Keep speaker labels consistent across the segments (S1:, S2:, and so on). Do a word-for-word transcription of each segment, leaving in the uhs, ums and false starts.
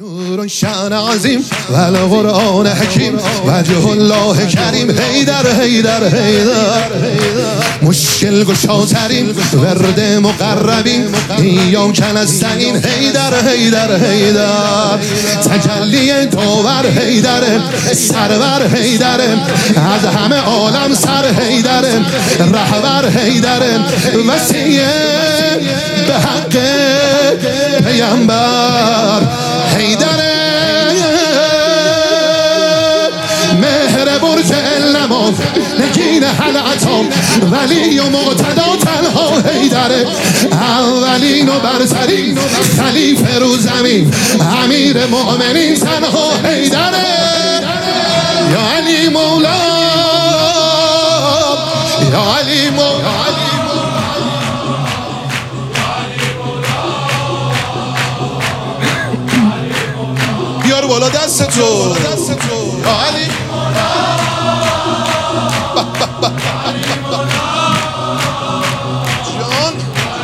S1: نور شان عظیم و القرآن حکیم وجه الله کریم حیدر حیدر حیدر مشکل گشاترین ورد مقربین یا کن نستعین حیدر حیدر حیدر تجلی داور حیدر سرور حیدر از همه عالم سر حیدر رهبر حیدر وسیع به حق پیامبر حیدر مهر برج النما نگین حلعتام ولی و معتدا تنها حیدر اولین و برترین خلیفه رو زمین امیر مؤمنین تنها حیدر یا علی مولا یا علی مولا بیار بالا دست تو یا علی جان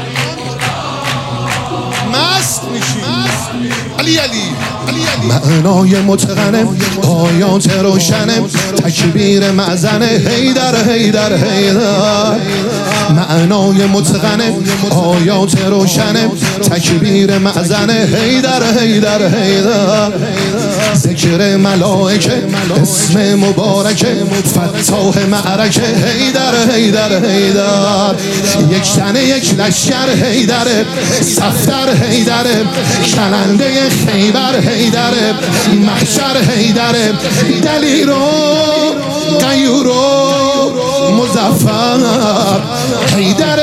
S1: مست میشی علی علی معنای متقنم آیات روشنم تکبیر معزن حیدر حیدر حیدر معنای متقنم آیات روشنم تکبیر معزن حیدر حیدر حیدر ذکر ملائکه اسم مبارکه فتاح معرکه حیدر حیدر حیدر یک تنه یک لشکر حیدر صفدر حیدر کننده خیبر حیدر محشر حیدر دلیر و غیور و مظفر حیدر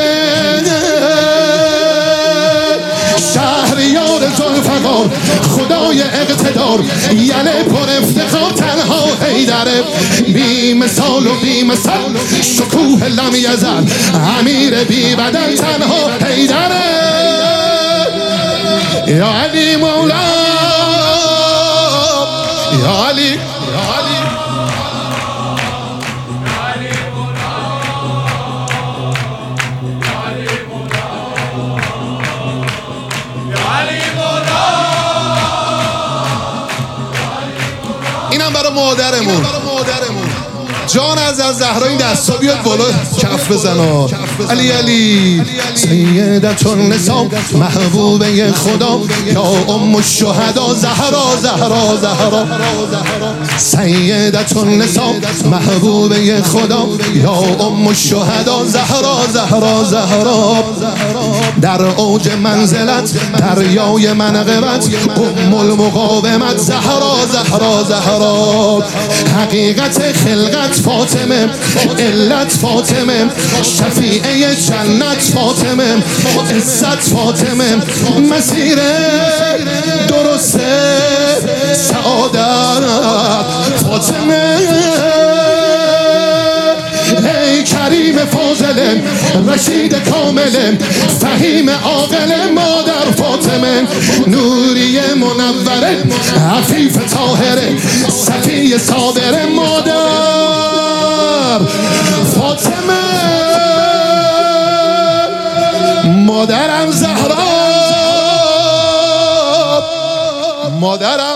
S1: شهریار ذوالفقار خدای اقتدار یله پر افتخار تنها حیدر بی مثال و بی مثال شکوه لم یزل امیر بی بدل تنها حیدر یا علی مولا یا علی یا علی اینم برای مادرمون جان از از زهرا این دستا بیاد بالا کف بزن علی علی سیدت النساء محبوبه خدا یا ام الشهدا زهرا زهرا زهرا سیدت النساء محبوبه خدا یا ام الشهدا زهرا زهرا زهرا در اوج منزلت دریای منقبت ام المقاومت زهرا زهرا زهرا حقیقت خلقت فاطمه علت فاطمه شفیعه جنت فاطمه عزت فاطمه مسیر درست سعادت فاطمه ای کریم فاضل رشید کامل فهیم عاقل مادر فاطمه نوری منوره عفیف طاهره صفی صابر مادر فاطمه مادرم زهرا مادرم